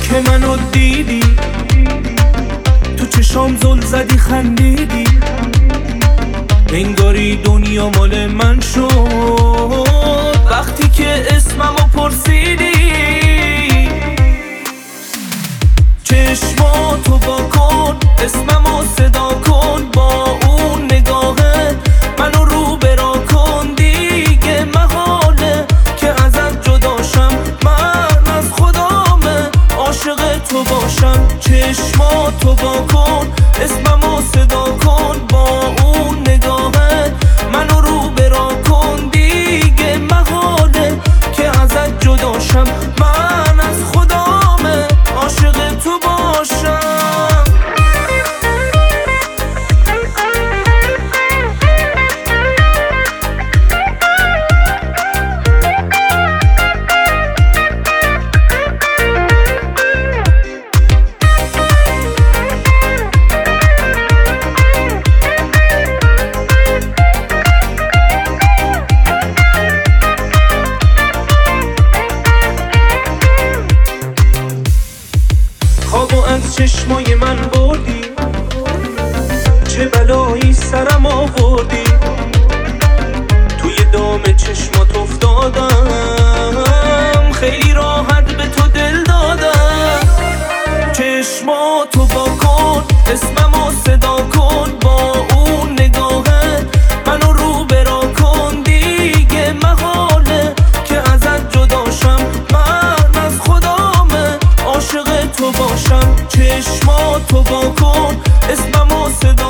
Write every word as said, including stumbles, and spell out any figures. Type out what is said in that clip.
که منو دیدی، تو چشام زل زدی خندیدی، انگاری دنیا مال من شد وقتی که اسممو پرسیدی. چشماتو با کن، اسممو صدا کن، با اون نگاهه منو رو برا کن. دیگه محاله که ازت جداشم، من از خدامه عاشق تو باشم. چشماتو با کن، اسممو صدا کن، با اون نگاهه منو رو برا کن. دیگه محاله که ازت جداشم، من از خدامه عاشق تو باشم. خوابو از چشمای من بردی، چه بلایی سرم آوردی. توی دام چشمات افتادم، خیلی راحت به تو دل دادم. چشماتو با کن، اسممو صدا کن، با اون نگاهه منو رو برا کن. دیگه محاله که ازت جداشم، من از خدامه عاشق تو باشم. چشماتو با کن، اسممو صدا